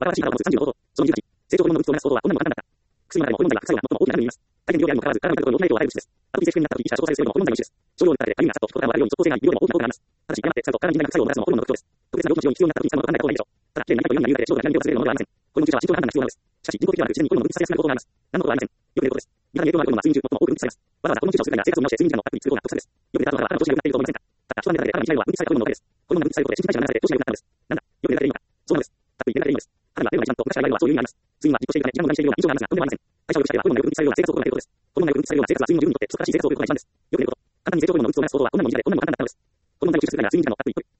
新しい方を持つ30のこと、その20日、成長後の物質を目指すことはこんなにも簡単だった。薬の中でもホルモン剤は副作用が最も大きな役に立ちます。大変量であるにもかかわず、体の中で大きな影響を与える物質です。アトピー性皮膚炎になった時、医師が処方されるよりもホルモン剤の一種です。症状によってアレルギーが殺と、効果があるように即効性がない医療でも大きな効果があります。ただし、誤って使うと体にない副作用をもたらすのもホルモンの特徴です。特別な病気の治療に必要になった時に使うのは簡単なことはないでしょう。ただ、綺麗になりたいというような理由だけで症状がいきなり病化させるようなものではありません。この注射は慎重な判断が必要なのです。しかし、人工的ではなく、自然にホルモンを分泌させやすくなる方法があります。何のことはありません。よく寝ることです。ビタミン A とのホルモンは睡眠中最も多く分泌されます。わざわざこの注射をする際には生活を見直して睡眠時間の確認に都合が得策です。よく寝た後の方は体の調子が良くなっていると思いませんか。たった一晩寝ただけで体にしないのは分泌されたホルモンのおかげです。ホルモンが分泌されることで新陳代謝が流され調子が良くなったのです。なんだ、よく寝ただけでいいのか。そうなのです。たっぷり寝るだけでいいのです。肌が寝る前にちゃんと昔から言われるのはそういう意味があります。睡眠はじっとしているため時間無駄にしているような印象がありますが、とんでもありません。代謝を良くしたいはホルモンがよく分泌されるような生活を心がけることです。ホルモンがよく分泌されるような生活は睡眠の準備にとって不足らしい生活を送ることが一番です。よく寝ること。簡単に成長ホルモンの分泌を目指す方法はこんなものにでこんなにも簡単だったのです。ホルモン剤を抽出する際には睡眠時間のたっぷり